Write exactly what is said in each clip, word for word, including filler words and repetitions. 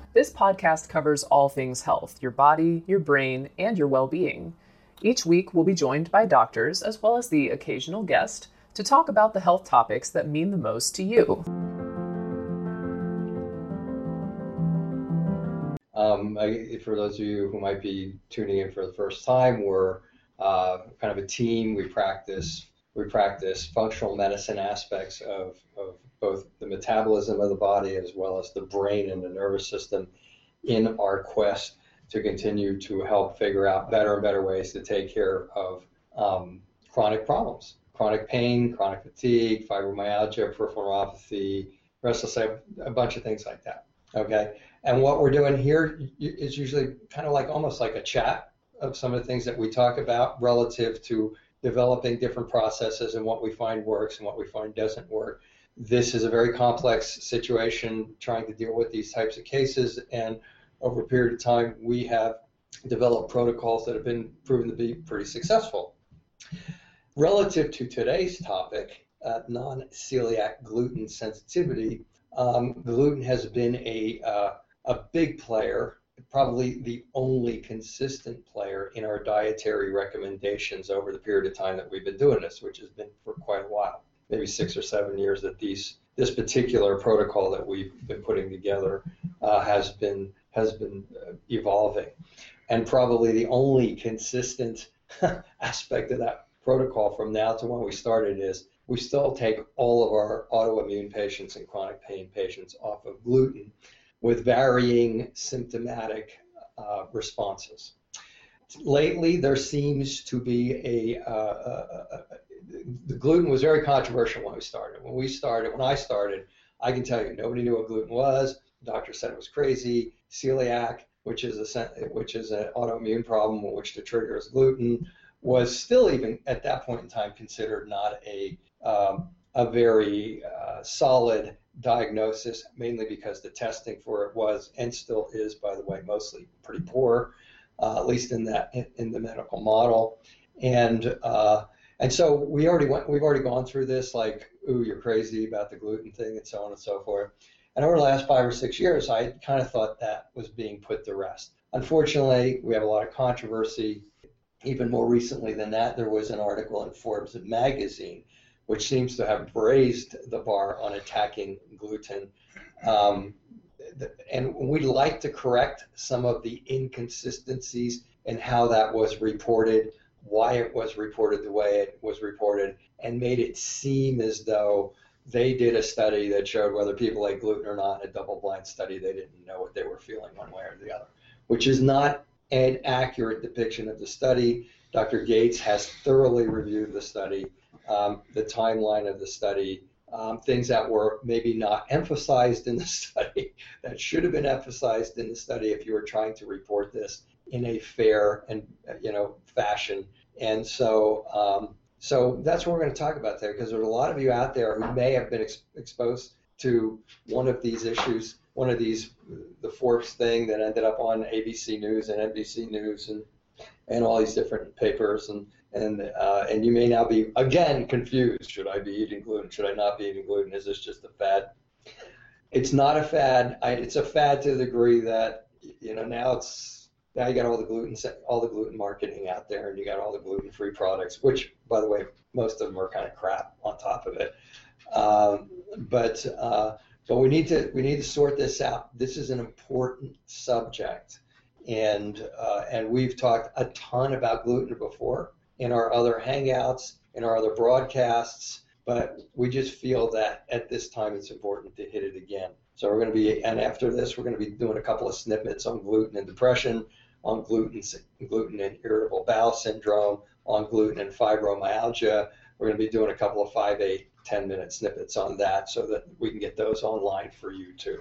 This podcast covers all things health, your body, your brain, and your well-being. Each week, we'll be joined by doctors, as well as the occasional guest, to talk about the health topics that mean the most to you. Um, I, for those of you who might be tuning in for the first time, we're uh, kind of a team. We practice we practice functional medicine aspects of, of both the metabolism of the body as well as the brain and the nervous system in our quest to continue to help figure out better and better ways to take care of um, chronic problems, chronic pain, chronic fatigue, fibromyalgia, peripheral neuropathy, restless leg, a bunch of things like that. Okay, and what we're doing here is usually kind of like almost like a chat of some of the things that we talk about relative to developing different processes and what we find works and what we find doesn't work. This is a very complex situation trying to deal with these types of cases, and over a period of time we have developed protocols that have been proven to be pretty successful. Relative to today's topic, uh, non-celiac gluten sensitivity, um, gluten has been a, uh, a big player, probably the only consistent player in our dietary recommendations over the period of time that we've been doing this, which has been for quite a while, maybe six or seven years that these this particular protocol that we've been putting together uh, has been has been uh, evolving. And probably the only consistent aspect of that protocol from now to when we started is we still take all of our autoimmune patients and chronic pain patients off of gluten with varying symptomatic uh, responses. Lately, there seems to be a, uh, a, a, a, the gluten was very controversial when we started. When we started, when I started, I can tell you, nobody knew what gluten was. The doctor said it was crazy. Celiac, which is a which is an autoimmune problem in which the trigger is gluten, was still even at that point in time considered not a um, a very uh, solid diagnosis, mainly because the testing for it was and still is, by the way, mostly pretty poor, uh, at least in that in, in the medical model. And uh, and so we already went, we've already gone through this, like, ooh, you're crazy about the gluten thing, and so on and so forth. And over the last five or six years, I kind of thought that was being put to rest. Unfortunately, we have a lot of controversy. Even more recently than that, there was an article in Forbes magazine, which seems to have raised the bar on attacking gluten. Um, and we'd like to correct some of the inconsistencies in how that was reported, why it was reported the way it was reported, and made it seem as though they did a study that showed whether people ate gluten or not, a double-blind study. They didn't know what they were feeling one way or the other, which is not an accurate depiction of the study. Doctor Gates has thoroughly reviewed the study, um, the timeline of the study, um, things that were maybe not emphasized in the study that should have been emphasized in the study if you were trying to report this in a fair and you know fashion. And so, um, so that's what we're going to talk about there, because there's a lot of you out there who may have been ex- exposed to one of these issues, one of these, the Forbes thing that ended up on A B C News and N B C News and and all these different papers, and and uh, and you may now be again confused. Should I be eating gluten? Should I not be eating gluten? Is this just a fad? It's not a fad. I, it's a fad to the degree that you know now it's now you got all the gluten all the gluten marketing out there, and you got all the gluten-free products, which by the way most of them are kind of crap on top of it. Um, but uh, but we need to we need to sort this out. This is an important subject. And uh, and we've talked a ton about gluten before in our other hangouts, in our other broadcasts, but we just feel that at this time it's important to hit it again. So we're going to be, and after this, we're going to be doing a couple of snippets on gluten and depression, on gluten, gluten and irritable bowel syndrome, on gluten and fibromyalgia. We're going to be doing a couple of five, eight, ten minute snippets on that so that we can get those online for you too.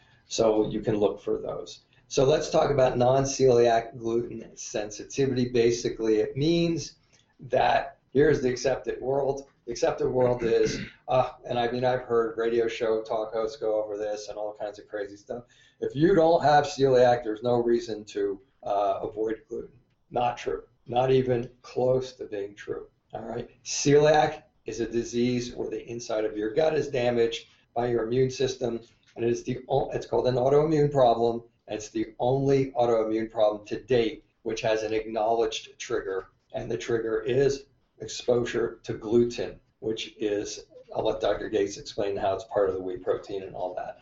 So you can look for those. So let's talk about non-celiac gluten sensitivity. Basically, it means that here's the accepted world. The accepted world is, uh, and I mean, I've heard radio show talk hosts go over this and all kinds of crazy stuff. If you don't have celiac, there's no reason to uh, avoid gluten. Not true. Not even close to being true. All right. Celiac is a disease where the inside of your gut is damaged by your immune system, and it is the it's called an autoimmune problem. It's the only autoimmune problem to date which has an acknowledged trigger, and the trigger is exposure to gluten, which is, I'll let Doctor Gates explain how it's part of the wheat protein and all that.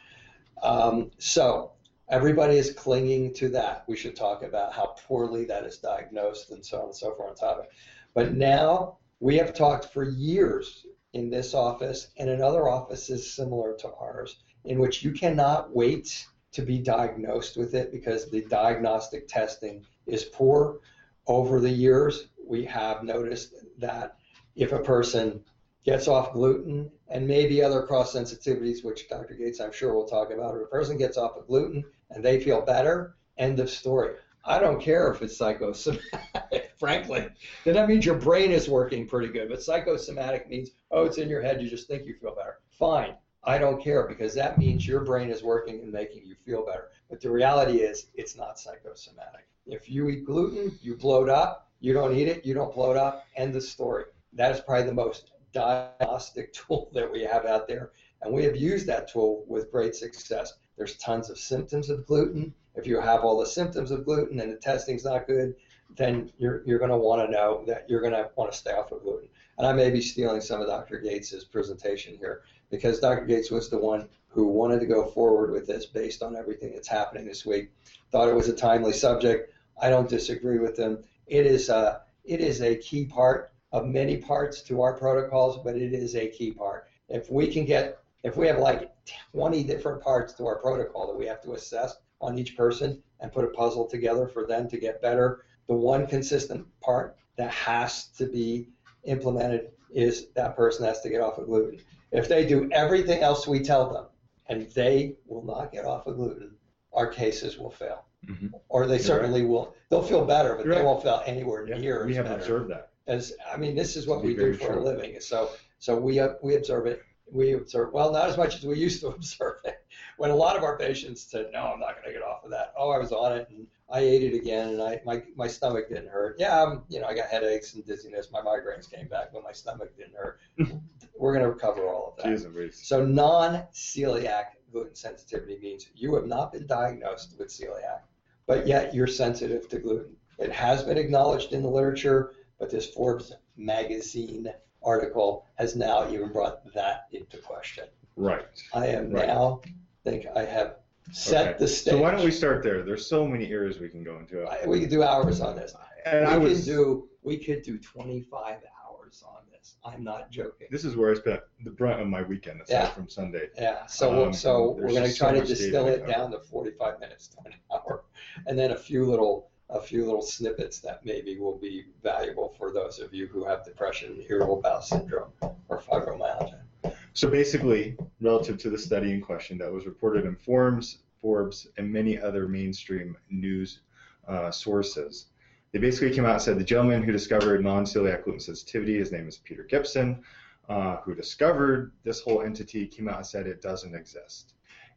Um, so everybody is clinging to that. We should talk about how poorly that is diagnosed and so on and so forth on top of it. But now we have talked for years in this office and in other offices similar to ours, in which you cannot wait to be diagnosed with it because the diagnostic testing is poor. Over the years, we have noticed that if a person gets off gluten and maybe other cross sensitivities, which Doctor Gates I'm sure will talk about, if a person gets off of gluten and they feel better, end of story. I don't care if it's psychosomatic, frankly. Then that means your brain is working pretty good. But psychosomatic means, oh, it's in your head, you just think you feel better. Fine. I don't care, because that means your brain is working and making you feel better. But the reality is it's not psychosomatic. If you eat gluten, you bloat up. You don't eat it, you don't bloat up. End of story. That is probably the most diagnostic tool that we have out there. And we have used that tool with great success. There's tons of symptoms of gluten. If you have all the symptoms of gluten and the testing's not good, then you're, you're going to want to know that you're going to want to stay off of gluten. And I may be stealing some of Doctor Gates's presentation here, because Doctor Gates was the one who wanted to go forward with this based on everything that's happening this week. Thought it was a timely subject. I don't disagree with him. It is a, it is a key part of many parts to our protocols, but it is a key part. If we can get, if we have like twenty different parts to our protocol that we have to assess on each person and put a puzzle together for them to get better, the one consistent part that has to be implemented is that person has to get off of gluten. If they do everything else we tell them and they will not get off of gluten, our cases will fail. Mm-hmm. Or they certainly right. will. They'll feel better, but right. they won't feel anywhere yeah, near we as have better. observed that. As I mean, this is what we do for true. a living. So, so we uh, we observe it. We observe well, not as much as we used to observe it. When a lot of our patients said, "No, I'm not going to get off of that." Oh, I was on it and I ate it again, and I my my stomach didn't hurt. Yeah, I'm, you know, I got headaches and dizziness. My migraines came back, but my stomach didn't hurt. We're going to recover all of that. Jeez, so, non-celiac gluten sensitivity means you have not been diagnosed with celiac, but yet you're sensitive to gluten. It has been acknowledged in the literature, but this Forbes magazine article has now even brought that into question. Right. I am right. now think I have set okay. the stage. So why don't we start there? There's so many areas we can go into. I, we could do hours on this. And we I was could do we could do twenty-five hours on this. I'm not joking. This is where I spent the brunt of my weekend, aside yeah. from Sunday. Yeah. So um, so we're going to try so to distill it cover. down to forty-five minutes to an hour, and then a few little. a few little snippets that maybe will be valuable for those of you who have depression, irritable bowel syndrome, or fibromyalgia. So basically, relative to the study in question that was reported in Forbes, Forbes, and many other mainstream news uh, sources, they basically came out and said the gentleman who discovered non-celiac gluten sensitivity, his name is Peter Gibson, uh, who discovered this whole entity, came out and said it doesn't exist.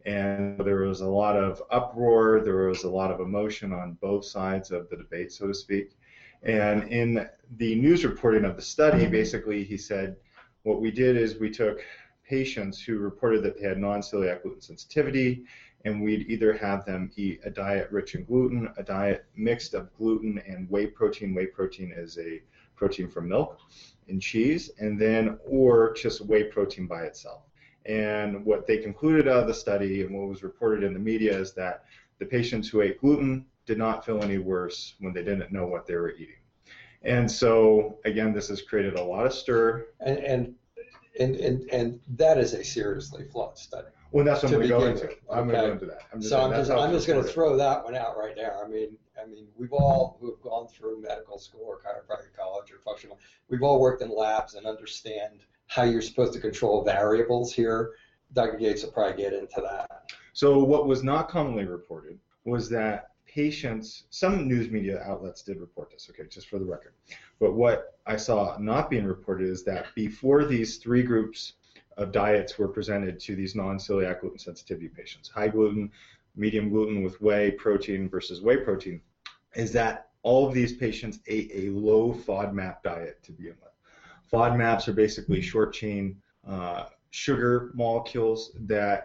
And there was a lot of uproar, there was a lot of emotion on both sides of the debate, so to speak. And in the news reporting of the study, basically he said, what we did is we took patients who reported that they had non-celiac gluten sensitivity, and we'd either have them eat a diet rich in gluten, a diet mixed of gluten and whey protein. Whey protein is a protein from milk and cheese, and then, or just whey protein by itself. And what they concluded out of the study and what was reported in the media is that the patients who ate gluten did not feel any worse when they didn't know what they were eating. And so, again, this has created a lot of stir. And and and and, and that is a seriously flawed study. Well, that's what I'm going to go into. With. I'm okay. going to go into that. I'm just so I'm just, I'm just going to it. throw that one out right there. I mean, I mean, we've all who have gone through medical school or chiropractic college or functional, we've all worked in labs and understand how you're supposed to control variables here. Doctor Gates will probably get into that. So what was not commonly reported was that patients, some news media outlets did report this, okay, just for the record. But what I saw not being reported is that before these three groups of diets were presented to these non-celiac gluten sensitivity patients, high gluten, medium gluten with whey protein versus whey protein, is that all of these patients ate a low FODMAP diet to begin with. FODMAPs are basically short chain uh, sugar molecules that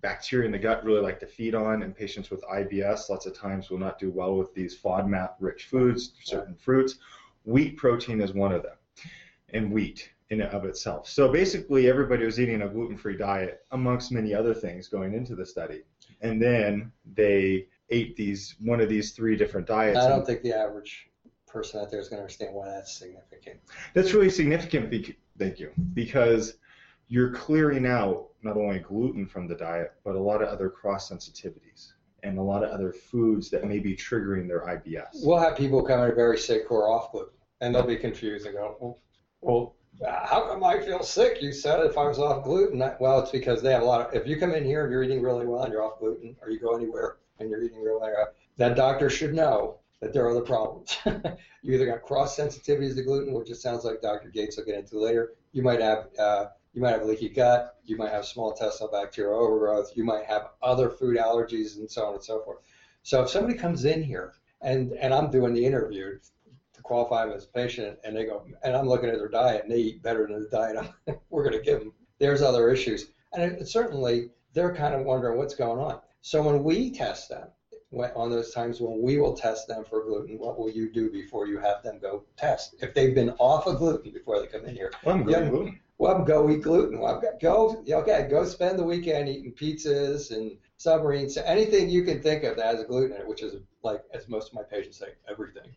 bacteria in the gut really like to feed on, and patients with I B S lots of times will not do well with these FODMAP-rich foods, certain fruits. Wheat protein is one of them, and wheat in and of itself. So basically everybody was eating a gluten-free diet amongst many other things going into the study. And then they ate these one of these three different diets. I don't think the average person out there is going to understand why that's significant. That's really significant, bec- thank you, because you're clearing out not only gluten from the diet, but a lot of other cross-sensitivities and a lot of other foods that may be triggering their I B S. We'll have people come in very sick who are off gluten, and they'll be confused and go, well, well how come I feel sick? You said if I was off gluten. Well, it's because they have a lot of, if you come in here and you're eating really well and you're off gluten, or you go anywhere and you're eating really well, that doctor should know that there are other problems. You either got cross sensitivities to gluten, which it sounds like Doctor Gates will get into later. You might have uh, you might have leaky gut. You might have small intestinal bacterial overgrowth. You might have other food allergies and so on and so forth. So if somebody comes in here and and I'm doing the interview to qualify them as a patient, and they go, and I'm looking at their diet, and they eat better than the diet I'm, we're going to give them, there's other issues. And it, it certainly, they're kind of wondering what's going on. So when we test them, when, on those times when we will test them for gluten, what will you do before you have them go test? If they've been off of gluten before they come in here. Well, I'm going yeah, gluten. Well, go eat gluten. Well, go, okay, go spend the weekend eating pizzas and submarines, anything you can think of that has gluten in it, which is, like, as most of my patients say, everything.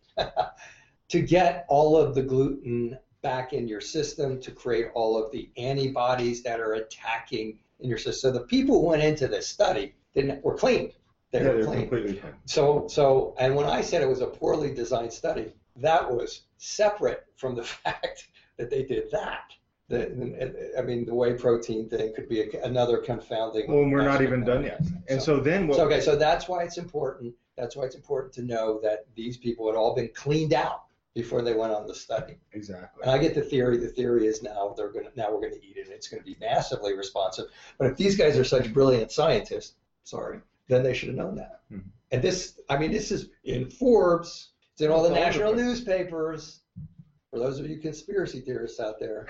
To get all of the gluten back in your system, to create all of the antibodies that are attacking in your system. So the people who went into this study didn't were clean. They yeah, were clean. Completely clean. So, so, and when I said it was a poorly designed study, that was separate from the fact that they did that. The, I mean, the whey protein thing could be a, another confounding. Well, we're not even done yet. And so, so then what? So, okay, so that's why it's important. That's why it's important to know that these people had all been cleaned out before they went on the study. Exactly. And I get the theory. The theory is now they're gonna now we're gonna eat it, and it's gonna be massively responsive. But if these guys are such brilliant scientists, sorry, then they should have known that. Mm-hmm. And this, I mean, this is in Forbes. It's in all the national newspapers. For those of you conspiracy theorists out there,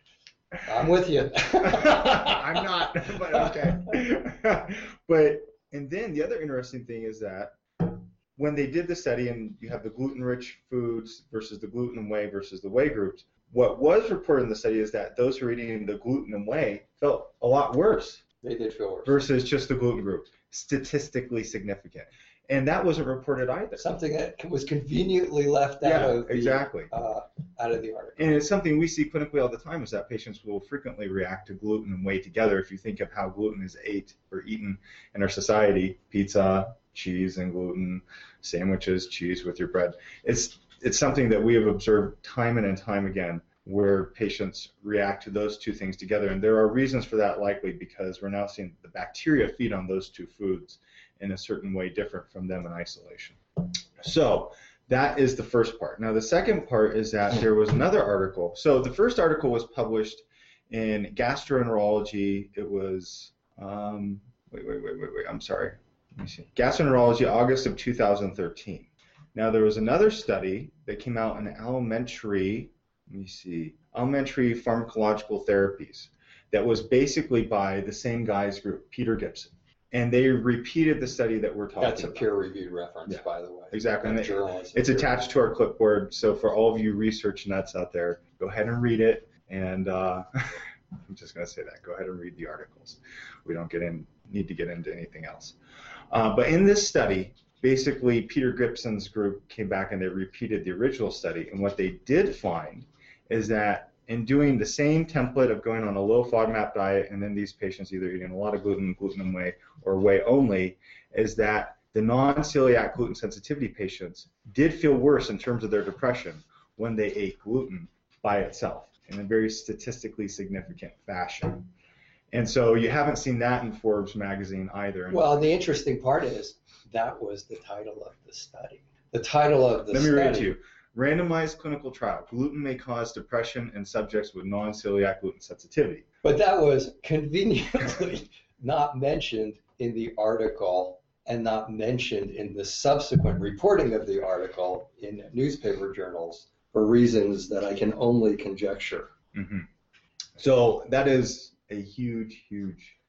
I'm with you. I'm not, but okay. But and then the other interesting thing is that when they did the study, and you have the gluten-rich foods versus the gluten and whey versus the whey groups, what was reported in the study is that those who were eating the gluten and whey felt a lot worse. They did feel worse. Versus just the gluten group, statistically significant. And that wasn't reported either. Something that was conveniently left out yeah, of the exactly. uh, out of the article. And it's something we see clinically all the time, is that patients will frequently react to gluten and whey together. If you think of how gluten is ate or eaten in our society, pizza, cheese and gluten, sandwiches, cheese with your bread. It's it's something that we have observed time and and time again, where patients react to those two things together. And there are reasons for that, likely because we're now seeing the bacteria feed on those two foods in a certain way different from them in isolation. So that is the first part. Now the second part is that there was another article. So the first article was published in Gastroenterology. It was, um, wait, wait, wait, wait, wait, I'm sorry. Let me see. Gastroenterology, August of two thousand thirteen. Now there was another study that came out in Elementary, let me see, Elementary Pharmacological Therapies, that was basically by the same guy's group, Peter Gibson. And they repeated the study that we're talking about. That's a peer-reviewed reference, yeah. By the way. Exactly. And it, it's attached to our clipboard, so for all of you research nuts out there, go ahead and read it. And uh, I'm just going to say that. Go ahead and read the articles. We don't get in, need to get into anything else. Uh, but in this study, basically Peter Gibson's group came back and they repeated the original study. And what they did find is that in doing the same template of going on a low FODMAP diet, and then these patients either eating a lot of gluten, gluten and whey, or whey only, is that the non-celiac gluten sensitivity patients did feel worse in terms of their depression when they ate gluten by itself in a very statistically significant fashion. And so you haven't seen that in Forbes magazine either. Well, and the interesting part is that was the title of the study. The title of the Let study. me read it to you. Randomized clinical trial. Gluten may cause depression in subjects with non-celiac gluten sensitivity. But that was conveniently not mentioned in the article and not mentioned in the subsequent reporting of the article in newspaper journals for reasons that I can only conjecture. Mm-hmm. So that is a huge, huge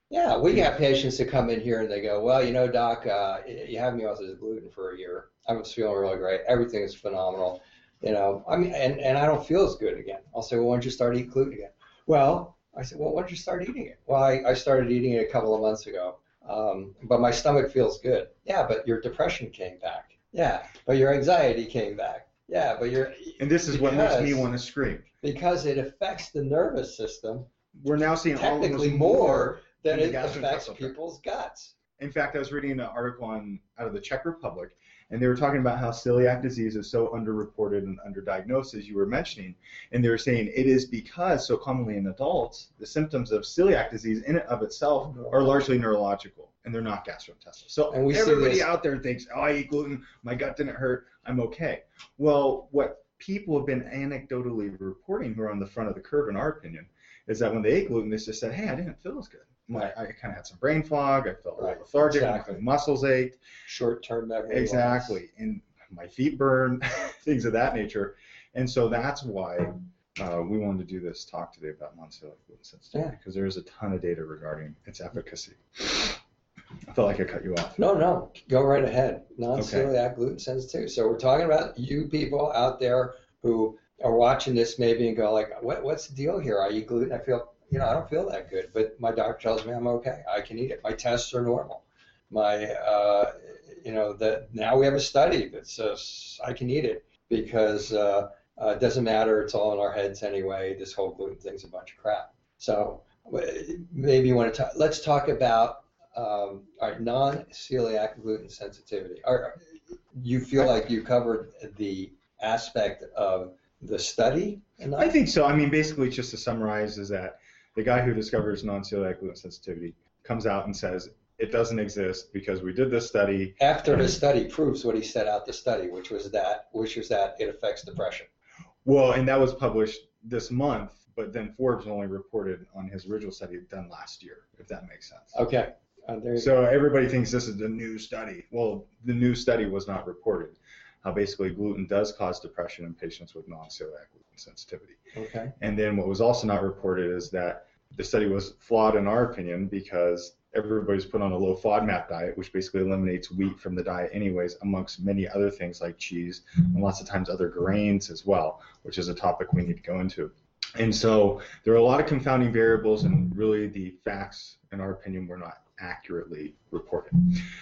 Yeah, we got patients that come in here and they go, well, you know, doc, uh, you have me off this gluten for a year. I was feeling really great. Everything is phenomenal. You know, I mean, and, and I don't feel as good again. I'll say, well, why don't you start eating gluten again? Well, I said, well, why don't you start eating it? Well, I, I started eating it a couple of months ago, um, but my stomach feels good. Yeah, but your depression came back. Yeah, but your anxiety came back. Yeah, but your and this is what makes me want to scream. Because it affects the nervous system. We're now seeing technically more than it gastrointestinal affects tract. people's guts. In fact, I was reading an article on out of the Czech Republic, and they were talking about how celiac disease is so underreported and underdiagnosed, as you were mentioning. And they were saying it is because so commonly in adults, the symptoms of celiac disease in and of itself are largely neurological, and they're not gastrointestinal. So and we everybody out there thinks, oh, I eat gluten, my gut didn't hurt, I'm okay. Well, what people have been anecdotally reporting who are on the front of the curve, in our opinion, is that when they ate gluten, they just said, hey, I didn't feel as good. My, I kind of had some brain fog. I felt right. lethargic. Exactly. My muscles ached. Short-term memory. Exactly. Loss. And my feet burn, things of that nature. And so that's why uh, we wanted to do this talk today about non-celiac gluten sensitivity, because yeah. there is a ton of data regarding its efficacy. I felt like I cut you off. No, no. Go right ahead. Non-celiac okay. gluten sensitivity. So we're talking about you people out there who are watching this maybe and go like, what, what's the deal here? I eat gluten. I feel... You know, I don't feel that good, but my doctor tells me I'm okay. I can eat it. My tests are normal. My, uh, you know, that now we have a study that says I can eat it because uh, uh, it doesn't matter. It's all in our heads anyway. This whole gluten thing's a bunch of crap. So maybe you want to talk. Let's talk about um, our non-celiac gluten sensitivity. Are, you feel like you covered the aspect of the study enough? I think so. I mean, basically, just to summarize, is that the guy who discovers non-celiac gluten sensitivity comes out and says it doesn't exist because we did this study. After his study proves what he set out to study, which was that, which was that it affects depression. Well, and that was published this month, but then Forbes only reported on his original study done last year, if that makes sense. Okay. Uh, there you so go. Everybody thinks this is the new study. Well, the new study was not reported. How basically gluten does cause depression in patients with non-celiac gluten sensitivity. Okay. And then what was also not reported is that the study was flawed in our opinion because everybody's put on a low FODMAP diet, which basically eliminates wheat from the diet anyways, amongst many other things like cheese and lots of times other grains as well, which is a topic we need to go into. And so there are a lot of confounding variables, and really the facts, in our opinion, were not accurately reported.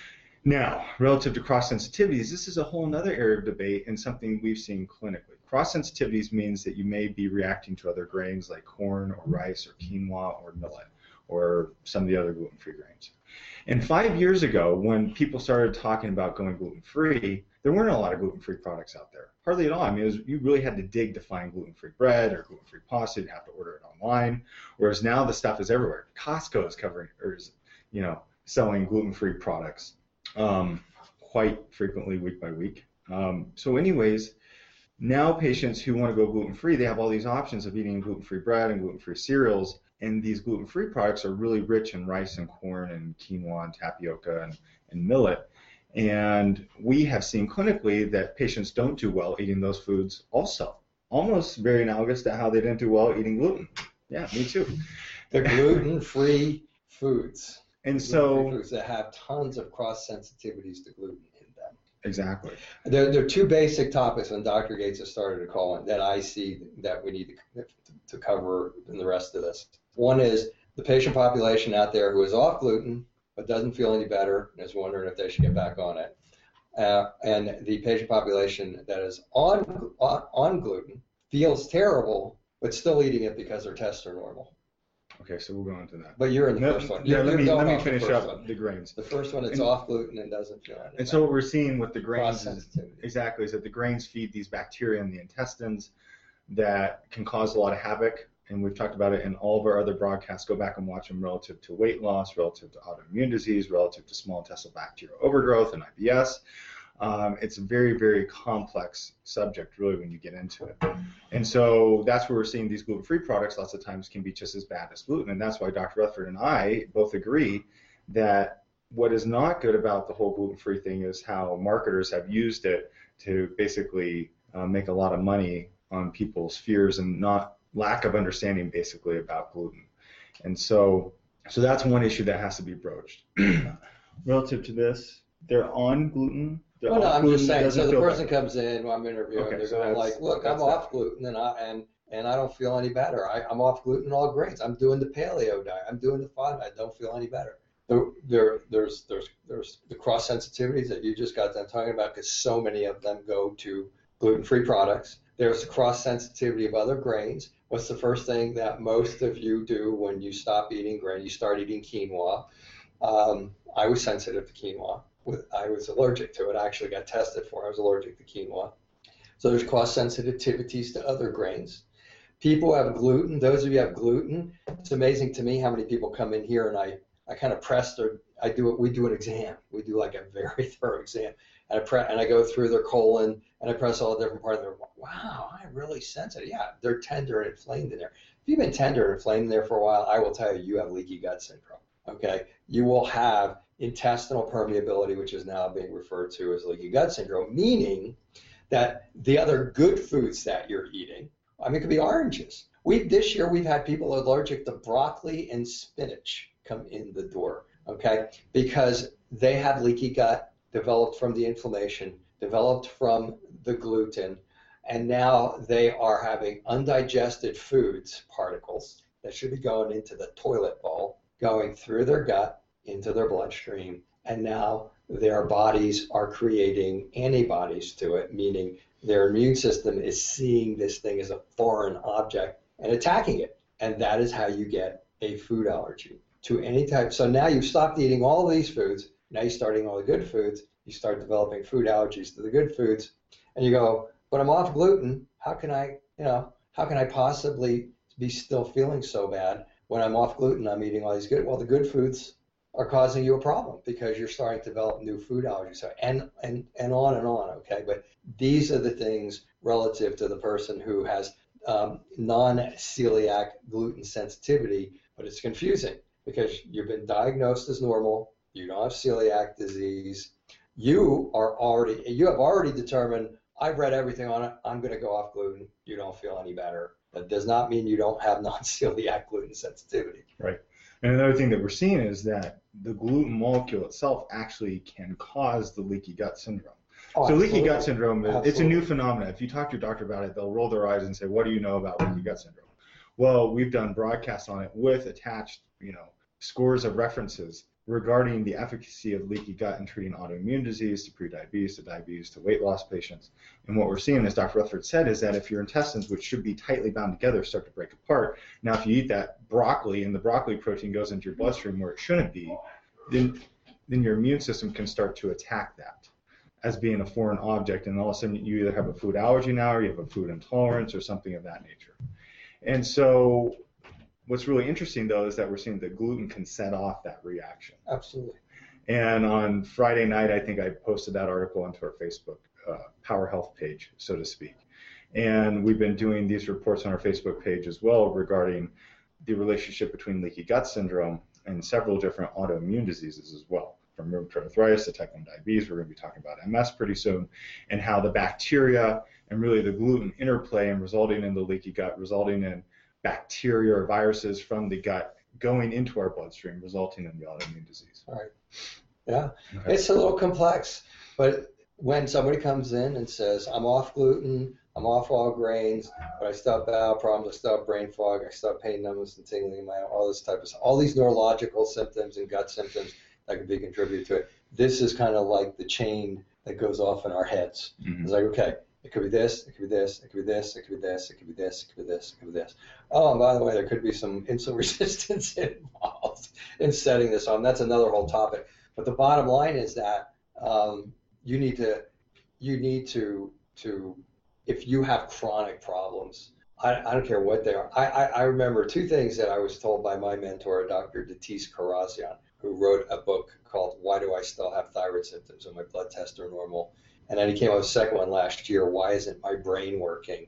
Now, relative to cross-sensitivities, this is a whole other area of debate and something we've seen clinically. Cross-sensitivities means that you may be reacting to other grains like corn or rice or quinoa or millet or some of the other gluten-free grains. And five years ago, when people started talking about going gluten-free, there weren't a lot of gluten-free products out there. Hardly at all. I mean, it was, you really had to dig to find gluten-free bread or gluten-free pasta. You'd have to order it online. Whereas now the stuff is everywhere. Costco is covering, or is, you know, selling gluten-free products um, quite frequently, week by week. Um, so anyways, now patients who want to go gluten-free, they have all these options of eating gluten-free bread and gluten-free cereals, and these gluten-free products are really rich in rice and corn and quinoa and tapioca and, and millet. And we have seen clinically that patients don't do well eating those foods also. Almost very analogous to how they didn't do well eating gluten. Yeah, me too. The gluten-free foods. And so foods that have tons of cross-sensitivities to gluten in them. Exactly. There, there are two basic topics when Doctor Gates has started to call on that I see that we need to, to cover in the rest of this. One is the patient population out there who is off gluten but doesn't feel any better and is wondering if they should get back on it. Uh, and the patient population that is on, on on gluten feels terrible but still eating it because their tests are normal. Okay, so we'll go into that. But you're in the no, first one. Yeah, you're, let me you're let me finish the up one. the grains. The first one that's and, off gluten and doesn't feel anything. And so what we're seeing with the grains is, sensitivity. exactly is that the grains feed these bacteria in the intestines that can cause a lot of havoc. And we've talked about it in all of our other broadcasts. Go back and watch them relative to weight loss, relative to autoimmune disease, relative to small intestinal bacterial overgrowth and I B S. Um, it's a very, very complex subject, really, when you get into it. And so that's where we're seeing these gluten-free products lots of times can be just as bad as gluten. And that's why Doctor Rutherford and I both agree that what is not good about the whole gluten-free thing is how marketers have used it to basically uh, make a lot of money on people's fears and not lack of understanding, basically, about gluten. And so So that's one issue that has to be broached. Relative to this, they're on gluten. They're Well, no, off I'm gluten, just it saying. doesn't So the feel person better. comes in, well, I'm interviewing, Okay, they're so going that's- like, look, that's I'm that. off gluten, and I and and I don't feel any better. I, I'm off gluten, all grains. I'm doing the paleo diet. I'm doing the fad. I don't feel any better. There, there, there's, there's, there's the cross sensitivities that you just got done talking about, because so many of them go to gluten-free products. There's the cross sensitivity of other grains. What's the first thing that most of you do when you stop eating grain? You start eating quinoa. Um, I was sensitive to quinoa. I was allergic to it. I actually got tested for it. I was allergic to quinoa. So there's cross sensitivities to other grains. People have gluten. Those of you who have gluten, it's amazing to me how many people come in here and I, I kind of press their, I do it, we do an exam. We do like a very thorough exam. And I, pre- and I go through their colon and I press all the different parts. And they're like, wow, I'm really sensitive. Yeah, they're tender and inflamed in there. If you've been tender and inflamed in there for a while, I will tell you, you have leaky gut syndrome. Okay, you will have intestinal permeability, which is now being referred to as leaky gut syndrome, meaning that the other good foods that you're eating, I mean, it could be oranges. We this year we've had people allergic to broccoli and spinach come in the door, okay, because they have leaky gut developed from the inflammation, developed from the gluten, and now they are having undigested foods, particles, that should be going into the toilet bowl, going through their gut into their bloodstream, and now their bodies are creating antibodies to it, meaning their immune system is seeing this thing as a foreign object and attacking it. And that is how you get a food allergy to any type. So now you've stopped eating all of these foods. Now you're starting all the good foods. You start developing food allergies to the good foods. And you go, but I'm off gluten. How can I, you know, how can I possibly be still feeling so bad when I'm off gluten? I'm eating all these good. Well, the good foods are causing you a problem because you're starting to develop new food allergies, and and and on and on. Okay, but these are the things relative to the person who has um, non-celiac gluten sensitivity, but it's confusing because you've been diagnosed as normal. You don't have celiac disease. You are already you have already determined. I've read everything on it. I'm going to go off gluten. You don't feel any better. That does not mean you don't have non-celiac gluten sensitivity. Right. And another thing that we're seeing is that the gluten molecule itself actually can cause the leaky gut syndrome. Oh, so absolutely. leaky gut syndrome, Absolutely. it's a new phenomenon. If you talk to your doctor about it, they'll roll their eyes and say, what do you know about leaky gut syndrome? Well, we've done broadcasts on it with attached, you know, scores of references regarding the efficacy of leaky gut in treating autoimmune disease, to prediabetes, to diabetes, to weight loss patients. And what we're seeing, as Doctor Rutherford said, is that if your intestines, which should be tightly bound together, start to break apart, now if you eat that broccoli and the broccoli protein goes into your bloodstream where it shouldn't be, then, then your immune system can start to attack that as being a foreign object, and all of a sudden you either have a food allergy now, or you have a food intolerance, or something of that nature. And so what's really interesting, though, is that we're seeing that gluten can set off that reaction. Absolutely. And on Friday night, I think I posted that article onto our Facebook uh, Power Health page, so to speak. And we've been doing these reports on our Facebook page as well regarding the relationship between leaky gut syndrome and several different autoimmune diseases as well, from rheumatoid arthritis to type one diabetes. We're going to be talking about M S pretty soon, and how the bacteria and really the gluten interplay and resulting in the leaky gut, resulting in bacteria or viruses from the gut going into our bloodstream, resulting in the autoimmune disease. All right. Yeah, Okay. It's a little complex, but when somebody comes in and says, I'm off gluten, I'm off all grains, but I still have bowel problems, I still have brain fog, I still have pain, numbness, and tingling in my, all this type of stuff, all these neurological symptoms and gut symptoms that could be contributed to it. This is kind of like the chain that goes off in our heads. Mm-hmm. It's like, okay, it could be this, it could be this, it could be this, it could be this, it could be this, it could be this, it could be this. Oh, and by the way, there could be some insulin resistance involved in setting this on. That's another whole topic. But the bottom line is that um, you need to, you need to, to, if you have chronic problems, I, I don't care what they are. I, I, I remember two things that I was told by my mentor, Doctor Datis Karazian, who wrote a book called Why Do I Still Have Thyroid Symptoms and My Blood Tests Are Normal? And then he came out with a second one last year, Why Isn't My Brain Working?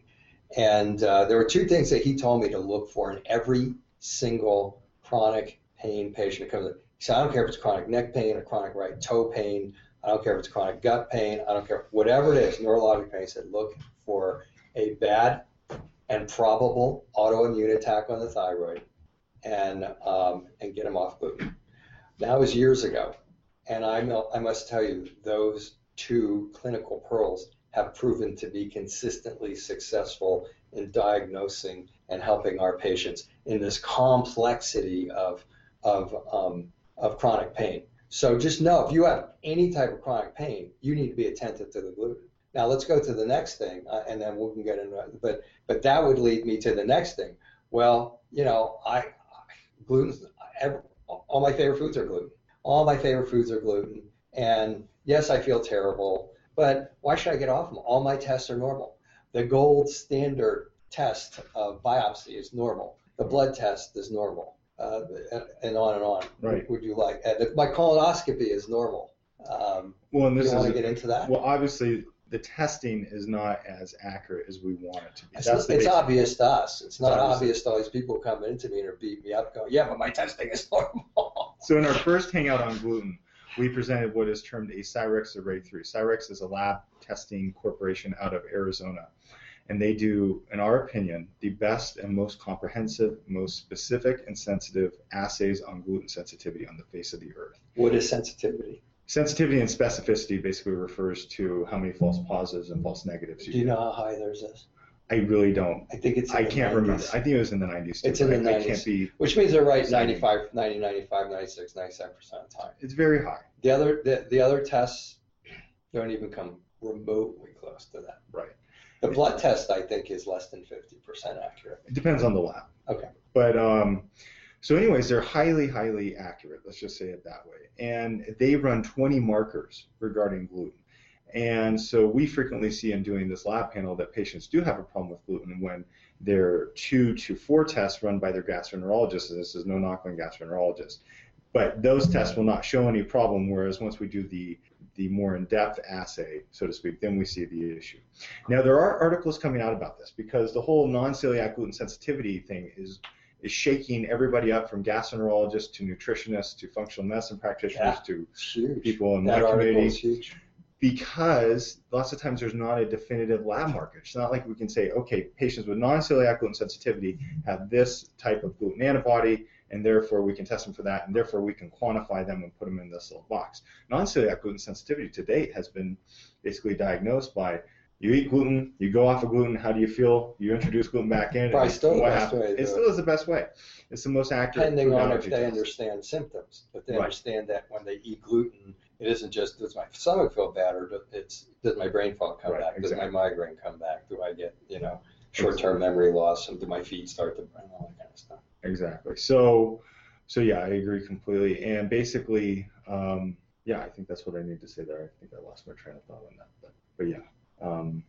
And uh, there were two things that he told me to look for in every single chronic pain patient that comes in. He said, I don't care if it's chronic neck pain or chronic right toe pain. I don't care if it's chronic gut pain. I don't care. Whatever it is, neurologic pain, he said, look for a bad and probable autoimmune attack on the thyroid. and um, and get them off gluten. That was years ago, and I I must tell you, those two clinical pearls have proven to be consistently successful in diagnosing and helping our patients in this complexity of of um, of chronic pain. So just know, if you have any type of chronic pain, you need to be attentive to the gluten. Now let's go to the next thing, uh, and then we can get into it. But but that would lead me to the next thing. Well, you know, I, I gluten. All my favorite foods are gluten. All my favorite foods are gluten. And yes, I feel terrible, but why should I get off them? All my tests are normal. The gold standard test of biopsy is normal. The blood test is normal, uh, and on and on. Right. Would you like? Uh, my colonoscopy is normal. Um, well, and this you is want to a, get into that? Well, obviously, the testing is not as accurate as we want it to be. It's, That's the it's basic- obvious to us. It's not It's obvious. obvious to all these people coming into me and are beating me up, going, "Yeah, but my testing is normal." So in our first hangout on gluten, we presented what is termed a Cyrex Array three. Cyrex is a lab testing corporation out of Arizona. And they do, in our opinion, the best and most comprehensive, most specific and sensitive assays on gluten sensitivity on the face of the earth. What is sensitivity? Sensitivity and specificity basically refers to how many false positives and false negatives you Do you get. know how high theirs is? I really don't. I think it's in I the can't remember. nineties. I think it was in the nineties. Too, It's in but the I, I nineties. can't be. Which means they're right Exactly. ninety-five, ninety, ninety-five, ninety-six, ninety-seven percent of the time. It's very high. The other the, the other tests don't even come remotely close to that. Right. The blood test, I think, is less than fifty percent accurate. It depends on the lab. Okay. But um, so anyways, they're highly, highly accurate. Let's just say it that way. And they run twenty markers regarding gluten. And so we frequently see in doing this lab panel that patients do have a problem with gluten when their two to four tests run by their gastroenterologist, and this is no knock on gastroenterologists, but those tests will not show any problem, whereas once we do the the more in-depth assay, so to speak, then we see the issue. Now, there are articles coming out about this because the whole non-celiac gluten sensitivity thing is is shaking everybody up, from gastroenterologists to nutritionists to functional medicine practitioners Yeah. to It's huge. people in That my article community, is huge. because lots of times there's not a definitive lab marker. It's not like we can say, okay, patients with non-celiac gluten sensitivity have this type of gluten antibody, and therefore we can test them for that, and therefore we can quantify them and put them in this little box. Non-celiac gluten sensitivity to date has been basically diagnosed by, you eat gluten, you go off of gluten, how do you feel? You introduce gluten back in, Probably and still the what best happens? way to It do still is the best way. It's the most accurate. Depending food on if allergy they test. understand symptoms. If they Right. understand that when they eat gluten, it isn't just, does my stomach feel bad, or do- it's, does my brain fog come Right, back? Does exactly. my migraine come back? Do I get, you know, short-term memory loss? And do my feet start to burn? All that kind of stuff. Exactly. So, so yeah, I agree completely. And basically, um, yeah, I think that's what I need to say there. I think I lost my train of thought on that, but, but yeah. Um,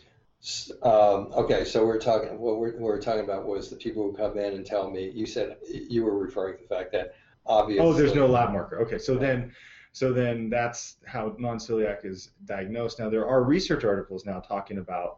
S- Um, okay, so we're talking, what we're, what we're talking about was the people who come in and tell me, you said, you were referring to the fact that obviously. oh, there's no lab marker. Okay, so then, so then that's how non-celiac is diagnosed. Now, there are research articles now talking about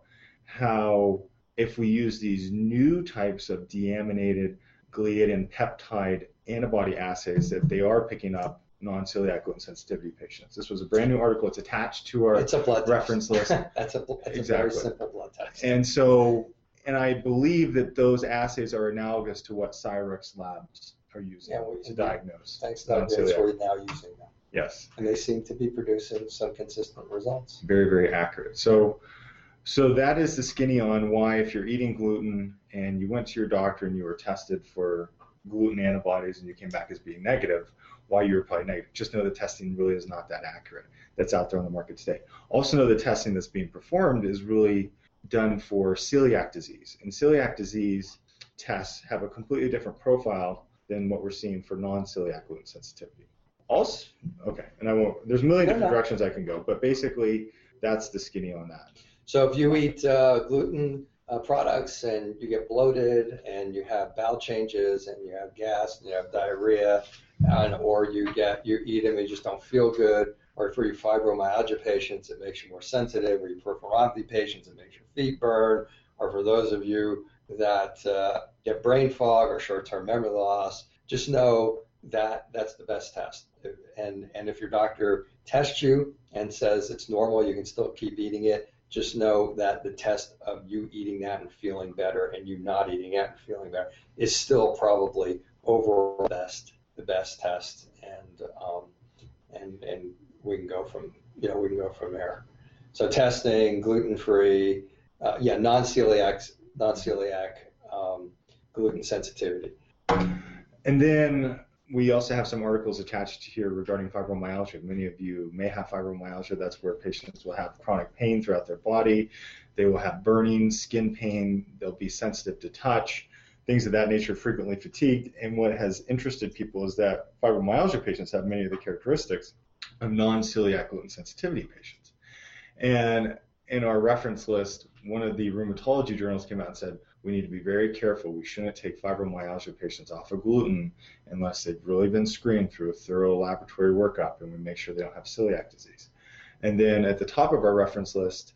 how if we use these new types of deaminated gliadin peptide antibody assays, that they are picking up non-celiac gluten sensitivity patients. This was a brand new article. It's attached to our It's a blood test. reference list. That's a, that's a very Exactly. simple blood test. And so, and I believe that those assays are analogous to what Cyrex labs are using Yeah, we- to diagnose Thanks to that, non-celiac. we're now using them. Yes, And they seem to be producing some consistent results. very, very accurate. So, so that is the skinny on why, if you're eating gluten and you went to your doctor and you were tested for gluten antibodies and you came back as being negative, why you were probably negative. Just know the testing really is not that accurate that's out there on the market today. Also know the testing that's being performed is really done for celiac disease. And celiac disease tests have a completely different profile than what we're seeing for non-celiac gluten sensitivity. Also, okay, and I won't, there's a million No, different no. directions I can go, but basically that's the skinny on that. So if you eat uh, gluten uh, products and you get bloated and you have bowel changes and you have gas and you have diarrhea, and, or you get you eat them and you just don't feel good, or for your fibromyalgia patients it makes you more sensitive, or your peripheral neuropathy patients it makes your feet burn, or for those of you that uh, get brain fog or short-term memory loss, just know that that's the best test. And and if your doctor tests you and says it's normal, you can still keep eating it. Just know that the test of you eating that and feeling better and you not eating it and feeling better is still probably overall best, the best test, and um, and and we can go from you know we can go from there. So testing, gluten-free, uh, yeah, non-celiac, non-celiac um, gluten sensitivity. And then we also have some articles attached here regarding fibromyalgia. Many of you may have fibromyalgia. That's where patients will have chronic pain throughout their body. They will have burning, skin pain. They'll be sensitive to touch, things of that nature, frequently fatigued. And what has interested people is that fibromyalgia patients have many of the characteristics of non-celiac gluten sensitivity patients. And in our reference list, one of the rheumatology journals came out and said, we need to be very careful. We shouldn't take fibromyalgia patients off of gluten unless they've really been screened through a thorough laboratory workup and we make sure they don't have celiac disease. And then at the top of our reference list,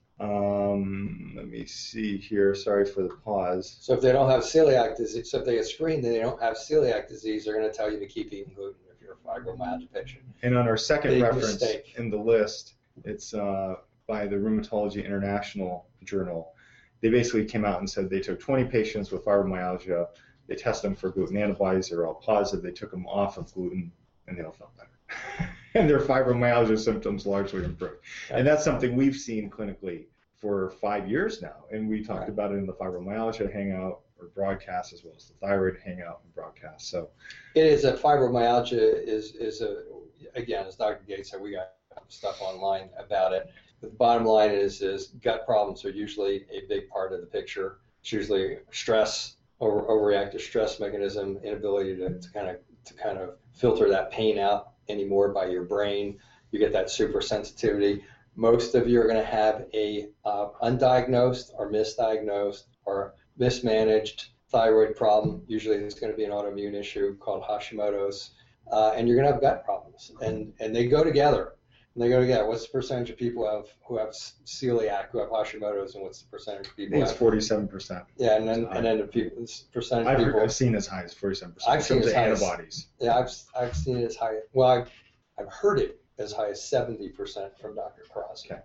um, let me see here, sorry for the pause. So if they don't have celiac disease, so if they get screened and they don't have celiac disease, they're going to tell you to keep eating gluten if you're a fibromyalgia patient. And on our second Big reference mistake. in the list, it's uh, by the Rheumatology International Journal. They basically came out and said they took twenty patients with fibromyalgia, they tested them for gluten antibodies, they were all positive, they took them off of gluten, and they all felt better. And their fibromyalgia symptoms largely improved. And that's something we've seen clinically for five years now, and we talked Right. about it in the fibromyalgia hangout or broadcast as well as the thyroid hangout and broadcast. So It is a fibromyalgia is is a again, as Doctor Gates said, we got stuff online about it. The bottom line is is gut problems are usually a big part of the picture. It's usually stress, over overreactive stress mechanism, inability to, to kind of to kind of filter that pain out anymore by your brain. You get that super sensitivity. Most of you are going to have a uh, undiagnosed or misdiagnosed or mismanaged thyroid problem. Usually it's going to be an autoimmune issue called Hashimoto's, uh, and you're going to have gut problems. And, and they go together. And they go together. What's the percentage of people who have, who have celiac, who have Hashimoto's, and what's the percentage of I people think it's have? forty-seven percent. Yeah, and then and then the people, percentage of I've, people. I've seen as high as forty-seven percent. I've seen in terms as of high as- antibodies. Yeah, I've I've seen it as high. Well, I've I've heard it as high as seventy percent from Doctor Cross. Okay.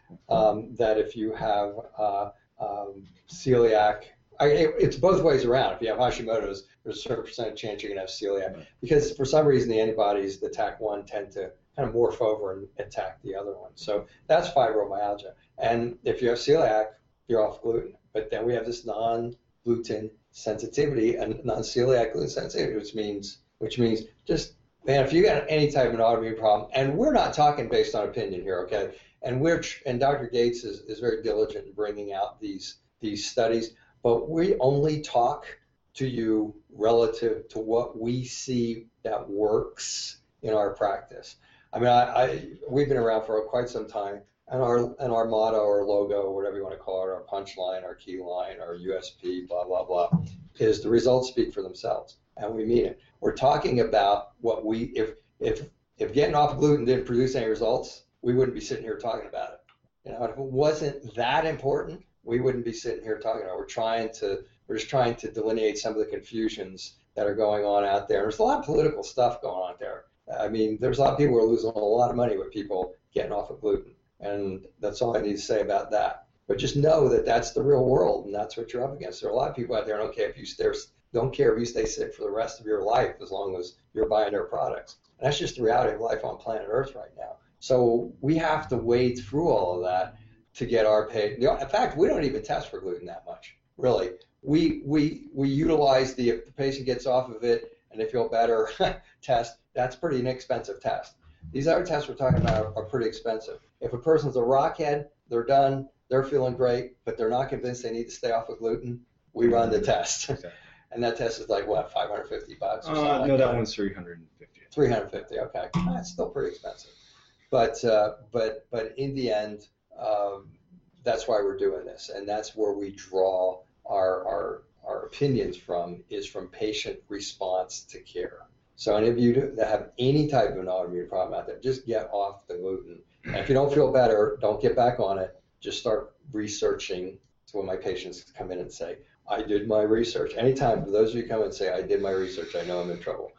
Um, that if you have uh, um, celiac, I, it, it's both ways around. If you have Hashimoto's, there's a certain percent chance you're going to have celiac, Right. because for some reason the antibodies, the T A C one, tend to kind of morph over and attack the other one. So that's fibromyalgia. And if you have celiac, you're off gluten. But then we have this non-gluten sensitivity and non-celiac gluten sensitivity, which means which means just, man, if you got any type of an autoimmune problem, and we're not talking based on opinion here, okay? And we're and Doctor Gates is, is very diligent in bringing out these these studies, but we only talk to you relative to what we see that works in our practice. I mean, I, I we've been around for quite some time, and our and our motto or logo, whatever you want to call it, our punchline, our key line, our U S P, blah blah blah, is the results speak for themselves, and we mean it. We're talking about what we if if if getting off gluten didn't produce any results, we wouldn't be sitting here talking about it. You know, if it wasn't that important, we wouldn't be sitting here talking about it. We're trying to we're just trying to delineate some of the confusions that are going on out there. There's a lot of political stuff going on there. I mean, there's a lot of people who are losing a lot of money with people getting off of gluten, and that's all I need to say about that. But just know that that's the real world, and that's what you're up against. There are a lot of people out there who don't care if you stay, don't care if you stay sick for the rest of your life as long as you're buying their products. And that's just the reality of life on planet Earth right now. So we have to wade through all of that to get our pay. You know, in fact, we don't even test for gluten that much, really. We we we utilize the if the patient gets off of it and they feel better test. That's pretty inexpensive test. These other tests we're talking about are pretty expensive. If a person's a rockhead, they're done, they're feeling great, but they're not convinced they need to stay off of gluten, we run the test. Exactly. And that test is like, what, five hundred fifty bucks or Uh, something like no, that? that one's three hundred fifty. three hundred fifty, okay. That's still pretty expensive. But uh, but but in the end, um, that's why we're doing this, and that's where we draw our our our opinions from, is from patient response to care. So any of you that have any type of an autoimmune problem out there, just get off the gluten. And if you don't feel better, don't get back on it. Just start researching. So when my patients come in and say, I did my research. Anytime, for those of you who come and say, I did my research, I know I'm in trouble.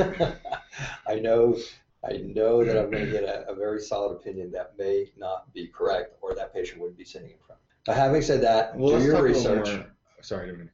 I know I know that I'm going to get a, a very solid opinion that may not be correct, or that patient wouldn't be sitting in front. But having said that, Well, do let's your talk a little research. more- Sorry, I didn't mean to cut you off.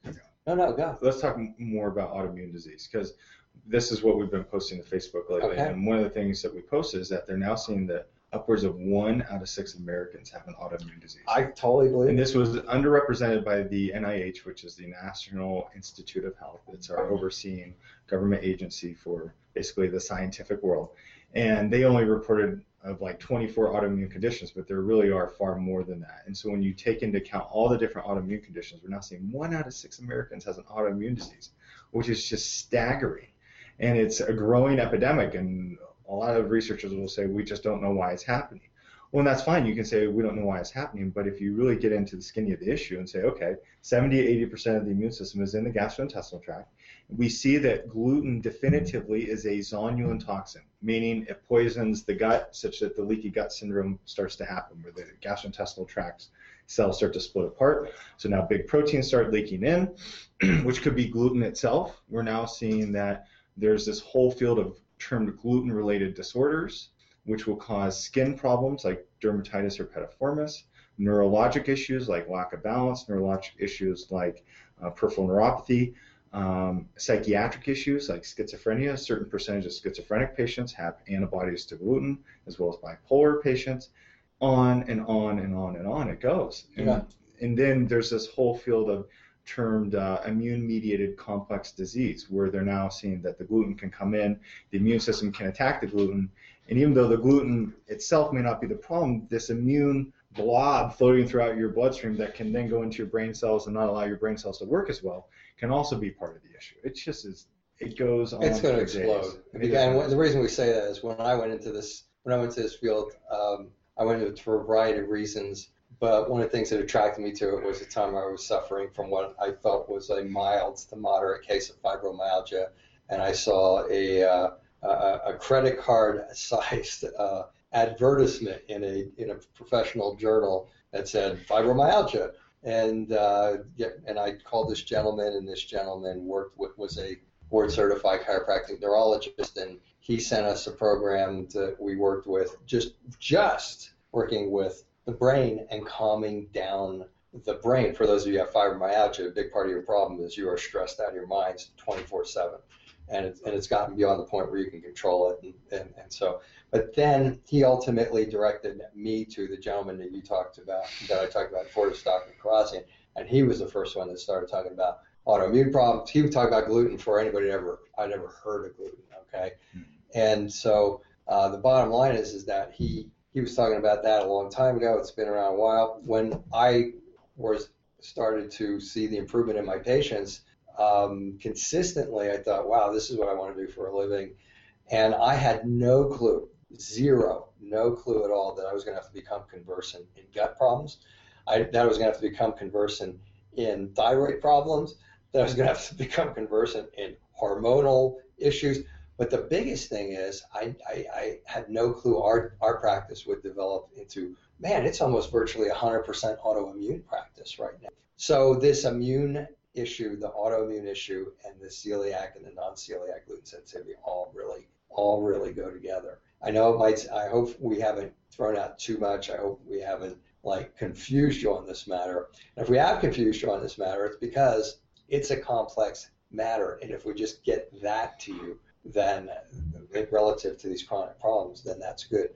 No, no, go. Let's talk more about autoimmune disease, because this is what we've been posting to Facebook lately. Okay. And one of the things that we posted is that they're now seeing that upwards of one out of six Americans have an autoimmune disease. I totally believe And it. this was underrepresented by the N I H, which is the National Institute of Health. It's our overseeing government agency for basically the scientific world. And they only reported of like twenty-four autoimmune conditions, but there really are far more than that. And so when you take into account all the different autoimmune conditions, we're now seeing one out of six Americans has an autoimmune disease, which is just staggering. And it's a growing epidemic, and a lot of researchers will say, we just don't know why it's happening. Well, and that's fine. You can say, we don't know why it's happening, but if you really get into the skinny of the issue and say, okay, seventy to eighty percent of the immune system is in the gastrointestinal tract, we see that gluten definitively is a zonulin toxin, meaning it poisons the gut such that the leaky gut syndrome starts to happen, where the gastrointestinal tract cells start to split apart. So now big proteins start leaking in, which could be gluten itself. We're now seeing that there's this whole field of termed gluten-related disorders, which will cause skin problems like dermatitis or herpetiformis, neurologic issues like lack of balance, neurologic issues like uh, peripheral neuropathy, um, psychiatric issues like schizophrenia. A certain percentage of schizophrenic patients have antibodies to gluten, as well as bipolar patients. On and on and on and on it goes. And, Yeah. and then there's this whole field of termed uh, immune-mediated complex disease, where they're now seeing that the gluten can come in, the immune system can attack the gluten, and even though the gluten itself may not be the problem, this immune blob floating throughout your bloodstream that can then go into your brain cells and not allow your brain cells to work as well can also be part of the issue. It just is, it goes on. It's going to for explode. days. And again, the reason we say that is when I went into this, when I went to this field, um, I went into it for a variety of reasons. But one of the things that attracted me to it was the time I was suffering from what I felt was a mild to moderate case of fibromyalgia, and I saw a uh, a, a credit card-sized uh, advertisement in a in a professional journal that said fibromyalgia, and uh, yeah, and I called this gentleman, and this gentleman worked with, was a board-certified chiropractic neurologist, and he sent us a program that we worked with, just just working with the brain and calming down the brain. For those of you who have fibromyalgia, a big part of your problem is you are stressed out of your minds twenty-four seven. And it's, and it's gotten beyond the point where you can control it. And, and, and so, but then he ultimately directed me to the gentleman that you talked about, that I talked about before, Doctor Karazian. And he was the first one that started talking about autoimmune problems. He would talk about gluten before anybody ever, I'd ever heard of gluten, okay? Mm-hmm. And so uh, the bottom line is, is that he, He was talking about that a long time ago. It's been around a while. When I was started to see the improvement in my patients um, consistently, I thought, wow, this is what I want to do for a living. And I had no clue, zero, no clue at all that I was going to have to become conversant in gut problems. I, that I was going to have to become conversant in thyroid problems. That I was going to have to become conversant in hormonal issues. But the biggest thing is I, I, I had no clue our, our practice would develop into, man, it's almost virtually one hundred percent autoimmune practice right now. So this immune issue, the autoimmune issue, and the celiac and the non-celiac gluten sensitivity all really, all really go together. I know it might, I hope we haven't thrown out too much. I hope we haven't like confused you on this matter. And if we have confused you on this matter, it's because it's a complex matter. And if we just get that to you, then relative to these chronic problems, then that's good.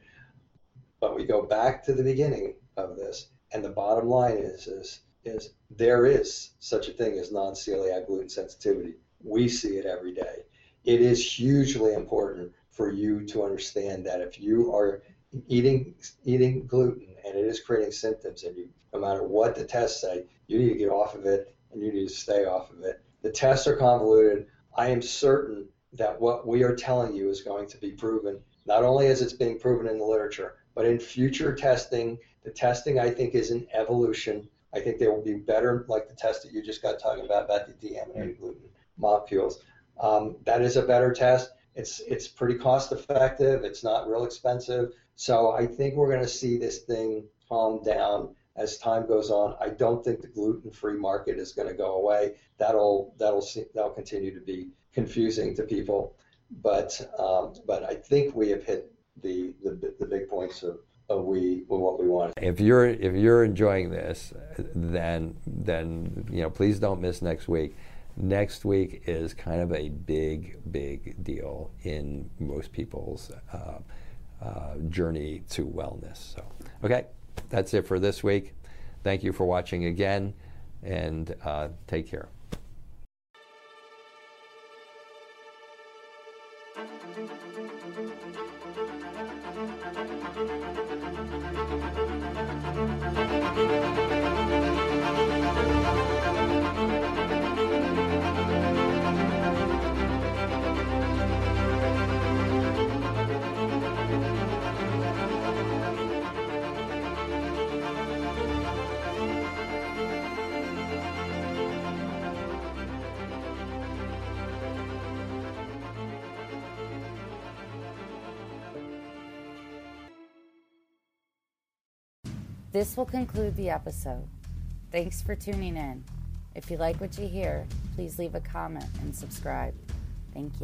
But we go back to the beginning of this, and the bottom line is, is, is there is such a thing as non-celiac gluten sensitivity. We see it every day. It is hugely important for you to understand that if you are eating eating gluten and it is creating symptoms, and you, no matter what the tests say, you need to get off of it and you need to stay off of it. The tests are convoluted. I am certain that what we are telling you is going to be proven, not only as it's being proven in the literature, but in future testing. The testing, I think, is an evolution. I think they will be better, like the test that you just got talking about, about the deaminated gluten molecules. Um, that is a better test. It's it's pretty cost effective. It's not real expensive. So I think we're going to see this thing calm down as time goes on. I don't think the gluten-free market is going to go away. That'll that'll see, that'll continue to be confusing to people, but um, but I think we have hit the the, the big points of, of we of what we want. If you're if you're enjoying this, then then you know please don't miss next week. Next week is kind of a big, big deal in most people's uh, uh, journey to wellness. So, okay, that's it for this week. Thank you for watching again, and uh, take care. This will conclude the episode. Thanks for tuning in. If you like what you hear, please leave a comment and subscribe. Thank you.